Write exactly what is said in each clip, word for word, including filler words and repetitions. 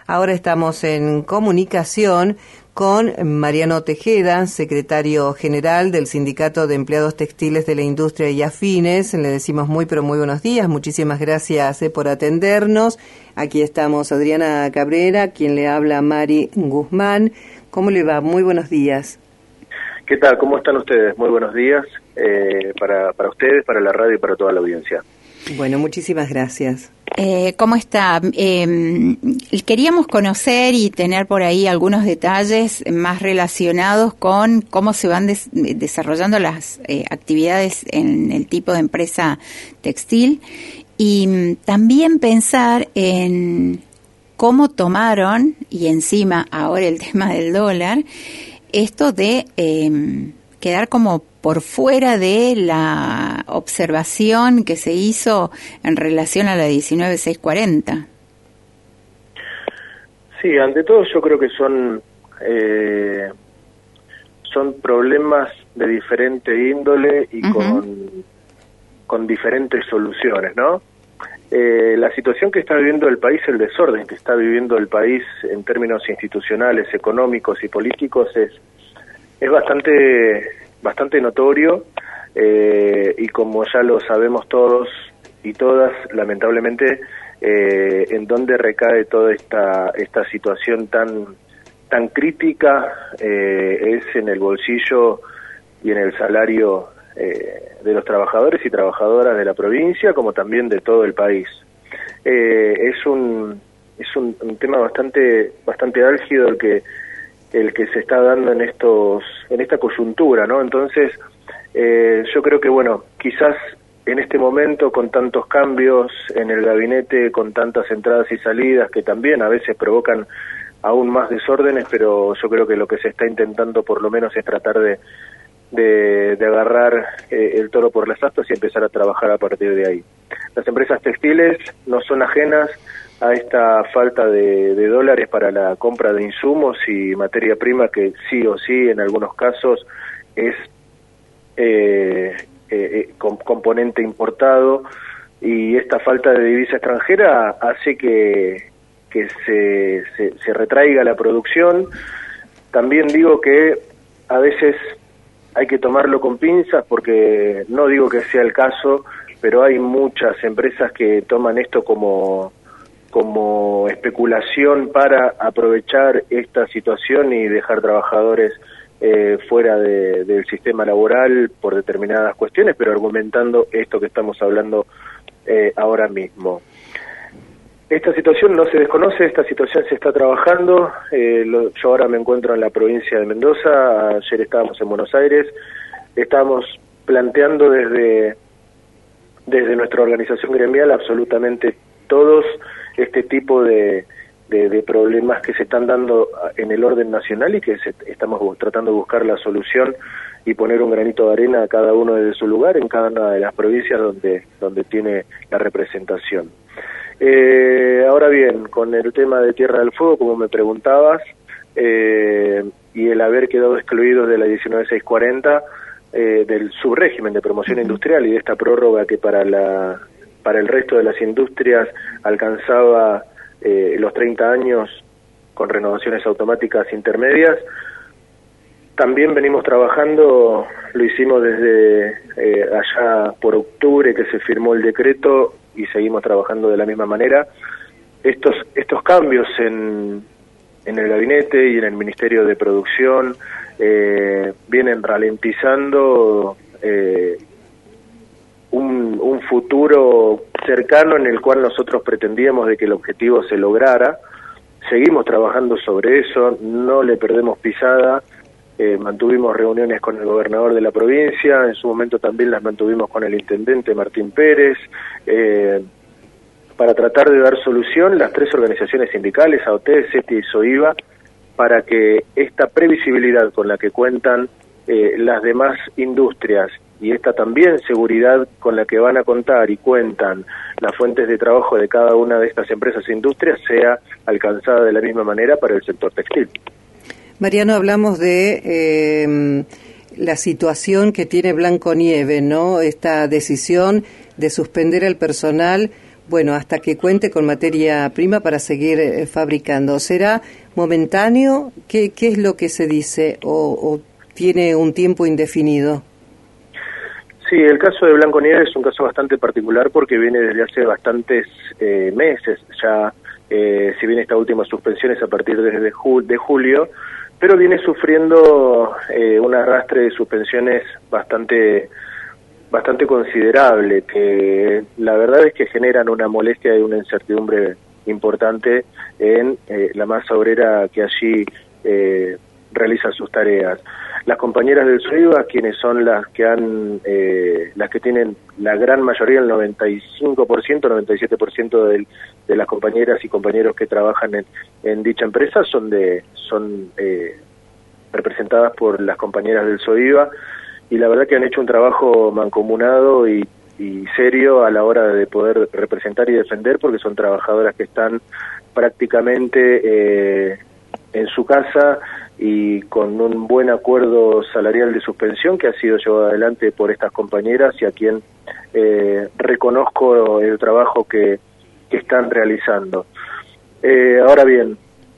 Ahora estamos en comunicación con Mariano Tejeda, secretario general del Sindicato de Empleados Textiles de la Industria y Afines. Le decimos muy pero muy buenos días, muchísimas gracias eh, por atendernos. Aquí estamos Adriana Cabrera, quien le habla a Mari Guzmán. ¿Cómo le va? Muy buenos días. ¿Qué tal? ¿Cómo están ustedes? Muy buenos días eh, para, para ustedes, para la radio y para toda la audiencia. Bueno, muchísimas gracias. Eh, ¿Cómo está? Eh, queríamos conocer y tener por ahí algunos detalles más relacionados con cómo se van des- desarrollando las eh, actividades en el tipo de empresa textil y mm, también pensar en cómo tomaron, y encima ahora el tema del dólar, esto de eh, quedar como por fuera de la observación que se hizo en relación a la diecinueve seiscientos cuarenta. Sí, ante todo yo creo que son eh, son problemas de diferente índole y uh-huh. con, con diferentes soluciones, ¿no? Eh, la situación que está viviendo el país, el desorden que está viviendo el país en términos institucionales, económicos y políticos es, es bastante... bastante notorio eh, y como ya lo sabemos todos y todas, lamentablemente, eh, en dónde recae toda esta esta situación tan tan crítica eh, es en el bolsillo y en el salario eh, de los trabajadores y trabajadoras de la provincia, como también de todo el país. Eh, es un es un, un tema bastante bastante álgido el que el que se está dando en estos en esta coyuntura, ¿no? Entonces, eh, yo creo que, bueno, quizás en este momento, con tantos cambios en el gabinete, con tantas entradas y salidas que también a veces provocan aún más desórdenes, pero yo creo que lo que se está intentando por lo menos es tratar de de, de agarrar eh, el toro por las astas y empezar a trabajar a partir de ahí. Las empresas textiles no son ajenas a esta falta de, de dólares para la compra de insumos y materia prima que sí o sí en algunos casos es eh, eh, com- componente importado, y esta falta de divisa extranjera hace que, que se, se, se retraiga la producción. También digo que a veces hay que tomarlo con pinzas, porque no digo que sea el caso, pero hay muchas empresas que toman esto como como especulación para aprovechar esta situación y dejar trabajadores eh, fuera de, del sistema laboral por determinadas cuestiones, pero argumentando esto que estamos hablando eh, ahora mismo. Esta situación no se desconoce, esta situación se está trabajando. Eh, lo, yo ahora me encuentro en la provincia de Mendoza, ayer estábamos en Buenos Aires, estamos planteando desde, desde nuestra organización gremial absolutamente todos este tipo de, de, de problemas que se están dando en el orden nacional y que se, estamos tratando de buscar la solución y poner un granito de arena a cada uno desde su lugar en cada una de las provincias donde, donde tiene la representación. Eh, ahora bien, con el tema de Tierra del Fuego, como me preguntabas, eh, y el haber quedado excluido de la diecinueve seiscientos cuarenta, eh, del subrégimen de promoción industrial y de esta prórroga que para la para el resto de las industrias alcanzaba eh, los treinta años con renovaciones automáticas intermedias. También venimos trabajando, lo hicimos desde eh, allá por octubre que se firmó el decreto y seguimos trabajando de la misma manera. Estos estos cambios en, en el gabinete y en el Ministerio de Producción eh, vienen ralentizando eh, Un, un futuro cercano en el cual nosotros pretendíamos de que el objetivo se lograra. Seguimos trabajando sobre eso, no le perdemos pisada, eh, mantuvimos reuniones con el gobernador de la provincia, en su momento también las mantuvimos con el intendente Martín Pérez, eh, para tratar de dar solución las tres organizaciones sindicales, A O T E, SETI y SOIVA, para que esta previsibilidad con la que cuentan eh, las demás industrias y esta también seguridad con la que van a contar y cuentan las fuentes de trabajo de cada una de estas empresas e industrias sea alcanzada de la misma manera para el sector textil. Mariano, hablamos de eh, la situación que tiene Blanco Nieve, ¿no? Esta decisión de suspender al personal bueno, hasta que cuente con materia prima para seguir eh, fabricando. ¿Será momentáneo? ¿Qué, qué es lo que se dice? ¿O, o tiene un tiempo indefinido? Sí, el caso de Blanco Nieves es un caso bastante particular porque viene desde hace bastantes eh, meses ya, eh, si bien esta última suspensión es a partir de, ju de julio, pero viene sufriendo eh, un arrastre de suspensiones bastante bastante considerable, que la verdad es que generan una molestia y una incertidumbre importante en eh, la masa obrera que allí eh, realiza sus tareas. Las compañeras del SOIVA, quienes son las que han, eh, las que tienen la gran mayoría, el noventa y cinco por ciento, noventa y siete por ciento de, de las compañeras y compañeros que trabajan en, en dicha empresa son de, son eh, representadas por las compañeras del SOIVA, y la verdad que han hecho un trabajo mancomunado y, y serio a la hora de poder representar y defender, porque son trabajadoras que están prácticamente eh, en su casa y con un buen acuerdo salarial de suspensión que ha sido llevado adelante por estas compañeras, y a quien eh, reconozco el trabajo que, que están realizando. Eh, ahora bien,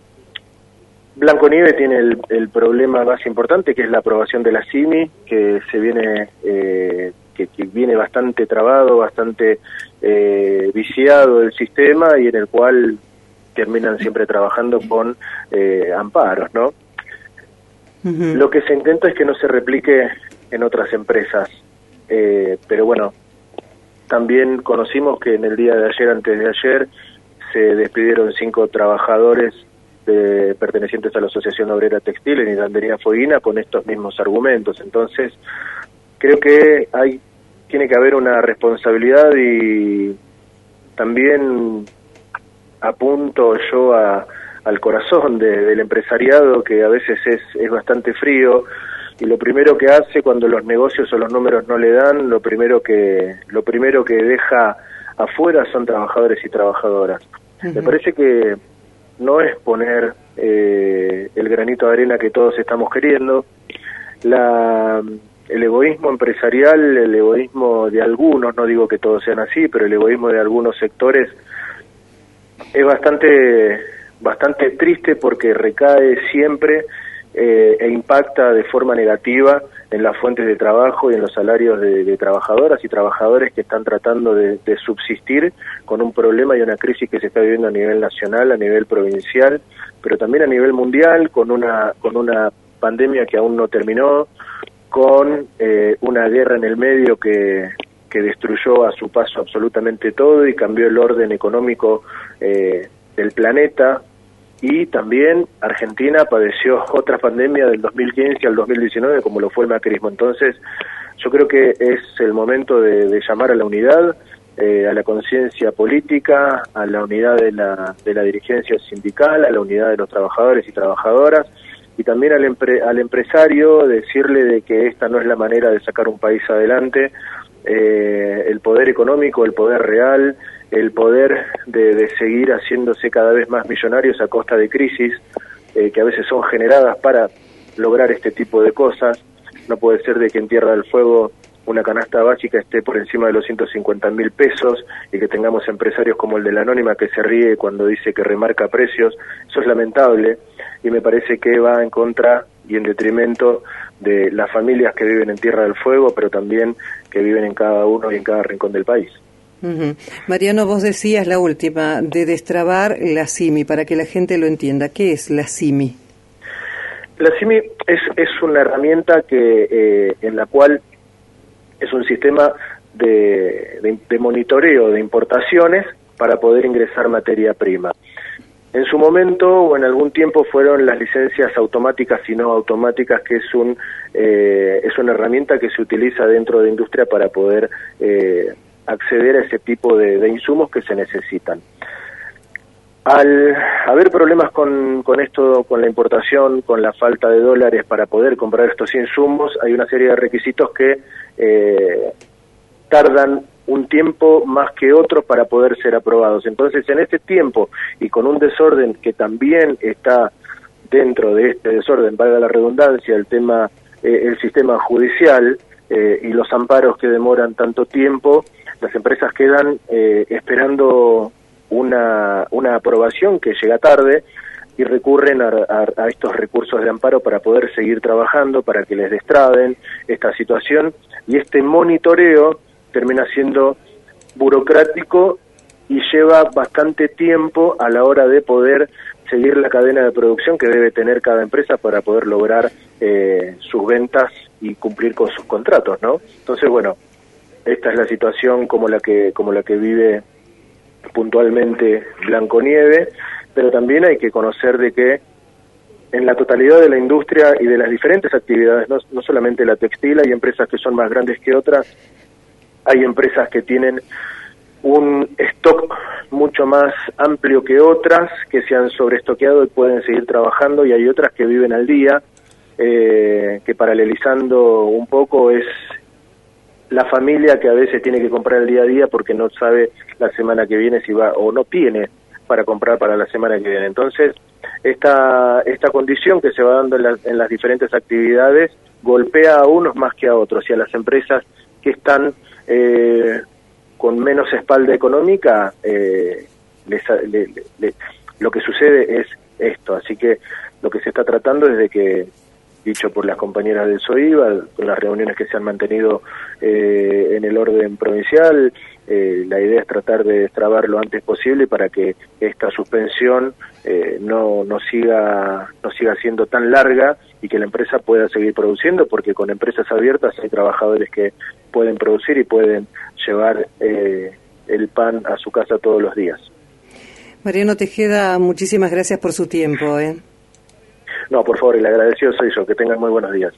Blanco Nieves tiene el, el problema más importante, que es la aprobación de la C I M I, que se viene eh, que, que viene bastante trabado, bastante eh, viciado el sistema, y en el cual terminan siempre trabajando con eh, amparos, ¿no? Uh-huh. Lo que se intenta es que no se replique en otras empresas, eh, pero bueno, también conocimos que en el día de ayer, antes de ayer, se despidieron cinco trabajadores de, pertenecientes a la Asociación Obrera Textil en Hilandería Fueguina con estos mismos argumentos. Entonces, creo que hay tiene que haber una responsabilidad, y también apunto yo a, al corazón de, del empresariado, que a veces es, es bastante frío, y lo primero que hace cuando los negocios o los números no le dan, lo primero que lo primero que deja afuera son trabajadores y trabajadoras. Uh-huh. Me parece que no es poner eh, el granito de arena que todos estamos queriendo. La, el egoísmo empresarial, el egoísmo de algunos, no digo que todos sean así, pero el egoísmo de algunos sectores es bastante bastante triste, porque recae siempre eh, e impacta de forma negativa en las fuentes de trabajo y en los salarios de, de trabajadoras y trabajadores que están tratando de, de subsistir con un problema y una crisis que se está viviendo a nivel nacional, a nivel provincial, pero también a nivel mundial, con una con una pandemia que aún no terminó, con eh, una guerra en el medio que que destruyó a su paso absolutamente todo y cambió el orden económico eh, del planeta. Y también Argentina padeció otra pandemia del dos mil quince al dos mil diecinueve, como lo fue el macrismo. Entonces, yo creo que es el momento de, de llamar a la unidad, eh, a la conciencia política, a la unidad de la, de la dirigencia sindical, a la unidad de los trabajadores y trabajadoras, y también al, empre, al empresario decirle de que esta no es la manera de sacar un país adelante. Eh, el poder económico, el poder real, el poder de, de seguir haciéndose cada vez más millonarios a costa de crisis eh, que a veces son generadas para lograr este tipo de cosas. No puede ser de que en Tierra del Fuego una canasta básica esté por encima de los ciento cincuenta mil pesos y que tengamos empresarios como el de la Anónima que se ríe cuando dice que remarca precios. Eso es lamentable, y me parece que va en contra y en detrimento de las familias que viven en Tierra del Fuego, pero también que viven en cada uno y en cada rincón del país. Uh-huh. Mariano, vos decías la última, de destrabar la C I M I, para que la gente lo entienda. ¿Qué es la C I M I? La C I M I es, es una herramienta que eh, en la cual es un sistema de, de, de monitoreo de importaciones para poder ingresar materia prima. En su momento o en algún tiempo fueron las licencias automáticas y no automáticas, que es un eh, es una herramienta que se utiliza dentro de industria para poder eh, acceder a ese tipo de, de insumos que se necesitan. Al haber problemas con, con esto, con la importación, con la falta de dólares para poder comprar estos insumos, hay una serie de requisitos que eh, tardan un tiempo más que otros para poder ser aprobados. Entonces, en este tiempo y con un desorden que también está dentro de este desorden, valga la redundancia, el tema, eh, el sistema judicial eh, y los amparos que demoran tanto tiempo, las empresas quedan eh, esperando una, una aprobación que llega tarde y recurren a, a, a estos recursos de amparo para poder seguir trabajando, para que les destraben esta situación, y este monitoreo termina siendo burocrático y lleva bastante tiempo a la hora de poder seguir la cadena de producción que debe tener cada empresa para poder lograr eh, sus ventas y cumplir con sus contratos, ¿no? Entonces, bueno, esta es la situación como la que como la que vive puntualmente Blanconieve, pero también hay que conocer de que en la totalidad de la industria y de las diferentes actividades, no, no solamente la textil, hay empresas que son más grandes que otras, hay empresas que tienen un stock mucho más amplio que otras, que se han sobreestoqueado y pueden seguir trabajando, y hay otras que viven al día, eh, que paralelizando un poco es la familia que a veces tiene que comprar el día a día porque no sabe la semana que viene si va o no tiene para comprar para la semana que viene. Entonces, esta esta condición que se va dando en, la, en las diferentes actividades golpea a unos más que a otros, y a las empresas que están eh, con menos espalda económica, eh, les, le, le, le, lo que sucede es esto. Así que lo que se está tratando es de que, dicho por las compañeras del SOIVA, con las reuniones que se han mantenido eh, en el orden provincial, eh, la idea es tratar de destrabar lo antes posible para que esta suspensión eh, no, no siga no siga siendo tan larga y que la empresa pueda seguir produciendo, porque con empresas abiertas hay trabajadores que pueden producir y pueden llevar eh, el pan a su casa todos los días. Mariano Tejeda, muchísimas gracias por su tiempo, ¿eh? No, por favor, el agradecido soy yo. Que tengan muy buenos días.